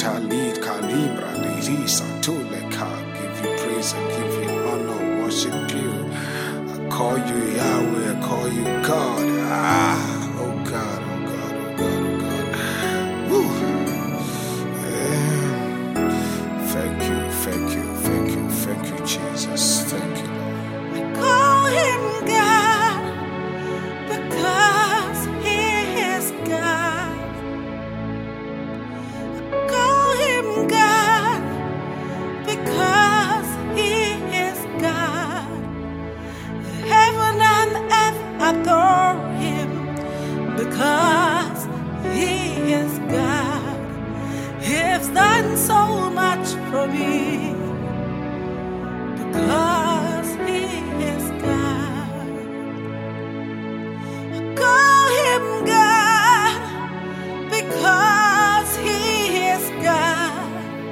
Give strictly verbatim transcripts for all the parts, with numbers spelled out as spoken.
Talid Kalibra Lirisa Tuleka. Give you praise and give you honor, worship you. I call you Yahweh, I call you God. Ah, oh God, oh God, oh God, oh God. Woo. Yeah. Thank you, thank you, thank you, thank you, Jesus. Thank you, Lord. I call him God because he is God. I call him God because he is God. Heaven and earth adore him because he is God. He's done so much for me because he is God. I call him God because he is God.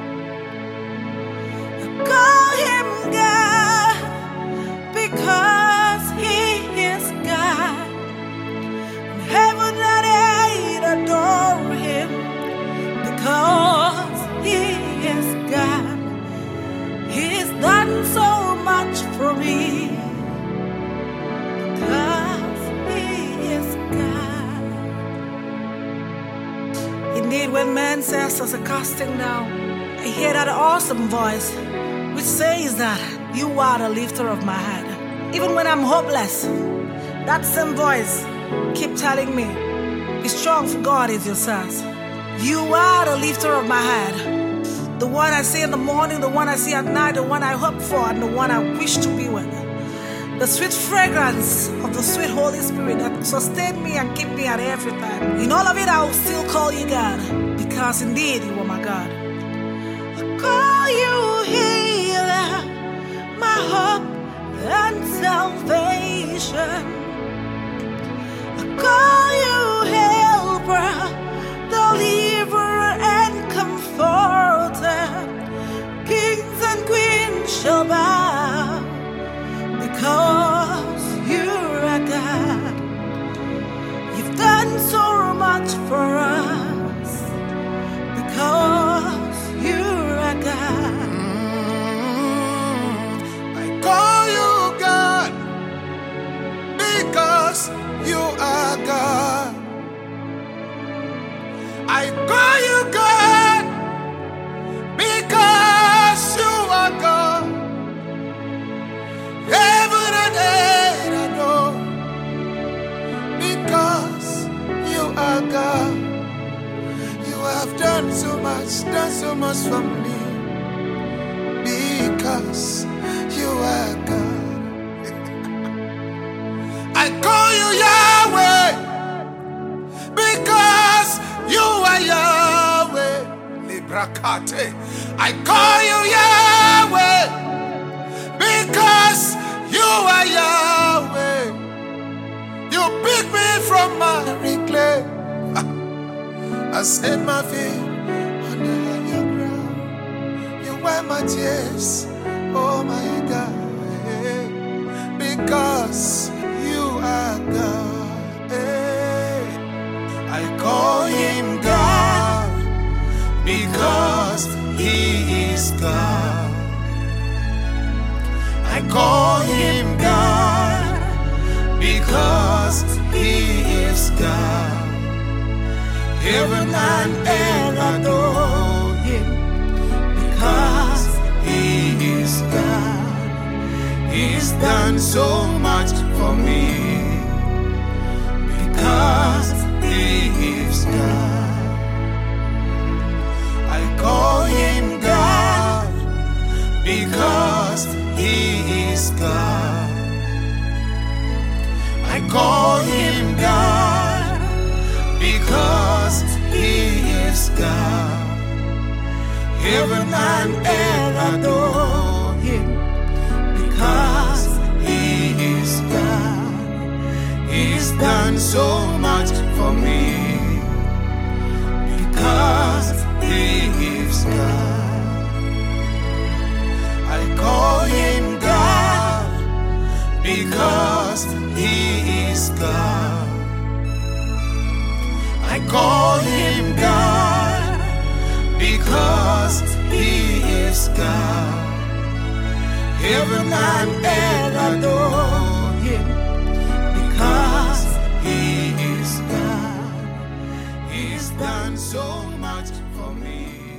I call him God because he is God. Heaven and earth adore him because he is God. He's done so much for me because he is God. Indeed, when man says there's a casting down, I hear that awesome voice which says that you are the lifter of my head. Even when I'm hopeless, that same voice keep telling me, be strong for God is your source. You are the lifter of my head. The one I see in the morning, the one I see at night, the one I hope for, and the one I wish to be with. The sweet fragrance of the sweet Holy Spirit that sustain me and keep me at every time. In all of it, I will still call you God, because indeed you are my God. I call you healer, my hope and salvation. I call you helper, deliverer and comforter. Kings and queens shall bow because you're a God. You've done so much for us because you're a God. Mm, I call you God because you are God. I call you God because you are God. Heaven and earth adore because you are God. You have done so much, done so much for me because you are God. I call you Yahweh because you are Yahweh. Librakate. I call you Yahweh because you are Yahweh. You pick me from my clay. I set my feet on the higher ground. You wipe my tears, oh my God, because you are God. I call him God because he is God. I call him God because he is God. Heaven and earth adore him because he is God. He's done so much for me because he is God. I call him God because he is God. I call him God because he is God. Heaven and earth adore him because he is God. He's done so much for me because he is God. I call him God because he is God. I call him God because He is God. Heaven and earth adore Him because He is God. He's done so much for me.